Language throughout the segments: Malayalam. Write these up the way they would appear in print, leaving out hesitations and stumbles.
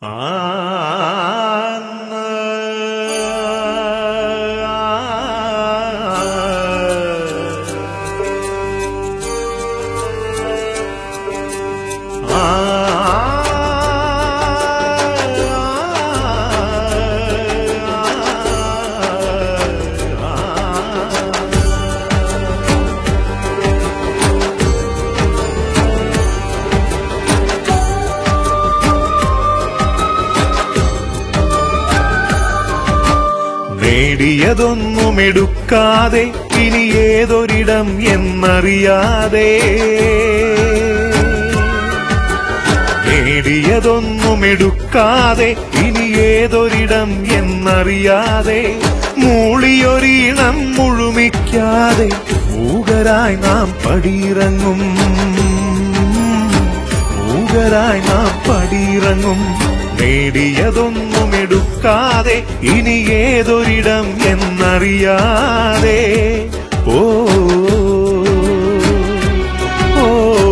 നേടിയതൊന്നുമെടുക്കാതെ ഇനി ഏതൊരിടം എന്നറിയാതെ, നേടിയതൊന്നുമെടുക്കാതെ ഇനി ഏതൊരിടം എന്നറിയാതെ, മൂളിയൊരീണം മുഴുമിക്കാതെ മൂകരായി നാം പടിയിറങ്ങും, മൂകരായി നാം പടിയിറങ്ങും. നേടിയതൊന്നുമെടുക്കാതെ ഇനി ഏതൊരിടം എന്നറിയാതെ, ഓ ഓ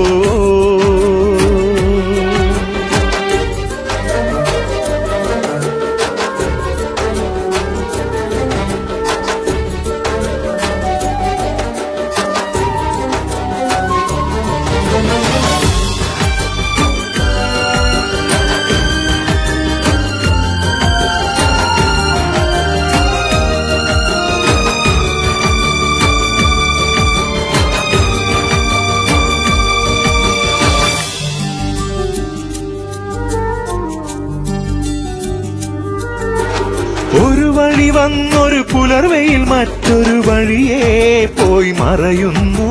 ഒരു വഴി വന്നൊരു പുലർവെയിൽ മറ്റൊരു വഴിയെ പോയി മറയുന്നു,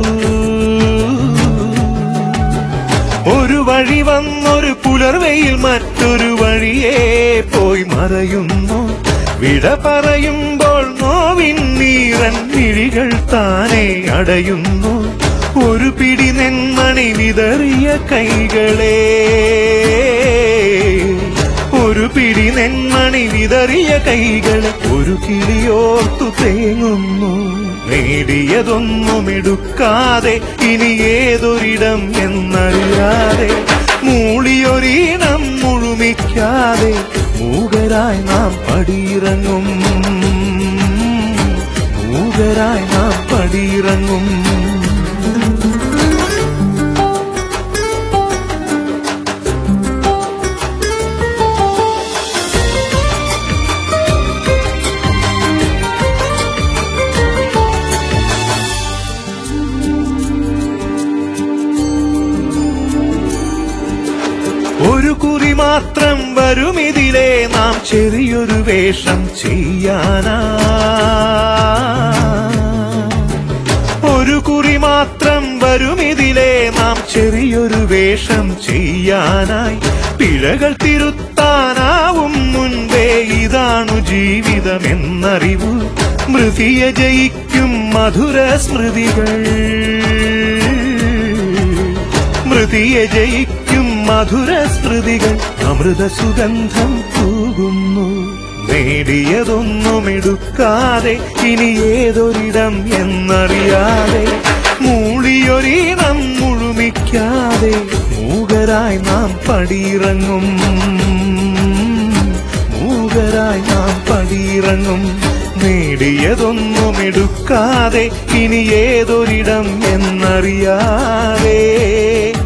ഒരു വഴി വന്നൊരു പുലർവെയിൽ മറ്റൊരു വഴിയെ പോയി മറയുന്നു. വിട പറയുമ്പോൾ നോവിൻ നീറൻ മിഴികൾ താനെ അടയുന്നു. ഒരു പിടി നെന്മണി വിതറിയ കൈകളെ, ഒരു പിടി നെന്മണി വിതറിയ കൈകൾ ഒരു കിളിയോർത്തു തേങ്ങുന്നു. നേടിയതൊന്നുമെടുക്കാതെ ഇനി ഏതൊരിടം എന്നറിയാതെ, മൂളിയൊരീണം മുഴുമിക്കാതെ മൂകരായി നാം പടിയിറങ്ങും, മൂകരായി നാം പടിയിറങ്ങും. ഒരു കുറി മാത്രം വരുമിതിലെ നാം ചെറിയൊരു വേഷം ചെയ്യാനാ, ഒരു കുറി മാത്രം വരുമിതിലെ നാം ചെറിയൊരു വേഷം ചെയ്യാനായി. പിഴകൾ തിരുത്താനാവും മുൻപേ ഇതാണു ജീവിതമെന്നറിവു. മൃതിയെ ജയിക്കും മധുര സ്മൃതികൾ, മൃതിയെ ജയിക്കും മധുര സ്മൃതികൾ അമൃത സുഗന്ധം തൂകുന്നു. നേടിയതൊന്നുമെടുക്കാതെ ഇനി ഏതൊരിടം എന്നറിയാതെ, മൂളിയൊരീണം മുഴുമിക്കാതെ മൂകരായി നാം പടിയിറങ്ങും, മൂകരായി നാം പടിയിറങ്ങും. നേടിയതൊന്നുമെടുക്കാതെ ഇനി ഏതൊരിടം എന്നറിയാതെ.